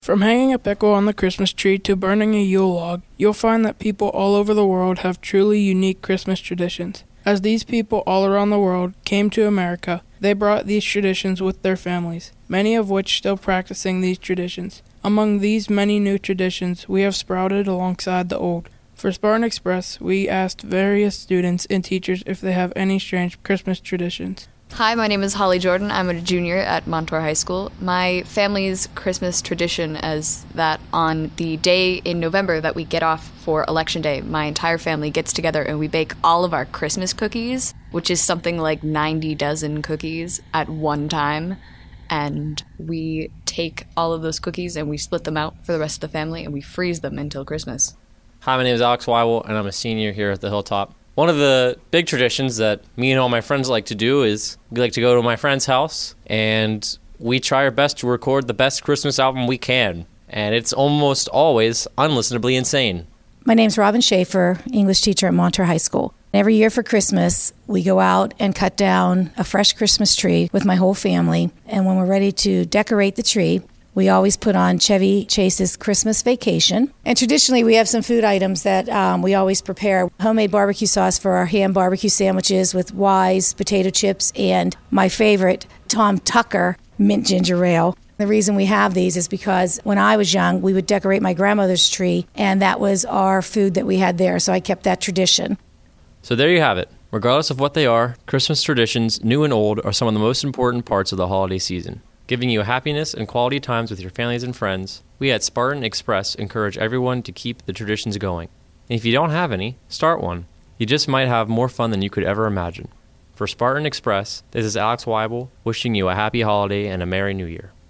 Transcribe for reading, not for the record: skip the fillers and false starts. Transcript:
From hanging a pickle on the Christmas tree to burning a Yule log, you'll find that people all over the world have truly unique Christmas traditions. As these people all around the world came to America, they brought these traditions with their families, many of which still practicing these traditions. Among these many new traditions, we have sprouted alongside the old. For Spartan Express, we asked various students and teachers if they have any strange Christmas traditions. Hi, my name is Holly Jordan. I'm a junior at Montour High School. My family's Christmas tradition is that on the day in November that we get off for Election Day, my entire family gets together and we bake all of our Christmas cookies, which is something like 90 dozen cookies at one time. And we take all of those cookies and we split them out for the rest of the family and we freeze them until Christmas. Hi, my name is Alex Weibel, and I'm a senior here at the Hilltop. One of the big traditions that me and all my friends like to do is we like to go to my friend's house and we try our best to record the best Christmas album we can. And it's almost always unlistenably insane. My name's Robin Schaefer, English teacher at Montour High School. Every year for Christmas, we go out and cut down a fresh Christmas tree with my whole family. And when we're ready to decorate the tree, we always put on Chevy Chase's Christmas Vacation. And traditionally, we have some food items that we always prepare. Homemade barbecue sauce for our ham barbecue sandwiches with Wise potato chips and my favorite, Tom Tucker mint ginger ale. The reason we have these is because when I was young, we would decorate my grandmother's tree, and that was our food that we had there, so I kept that tradition. So there you have it. Regardless of what they are, Christmas traditions, new and old, are some of the most important parts of the holiday season. Giving you happiness and quality times with your families and friends, we at Spartan Express encourage everyone to keep the traditions going. And if you don't have any, start one. You just might have more fun than you could ever imagine. For Spartan Express, this is Alex Weibel wishing you a happy holiday and a Merry New Year.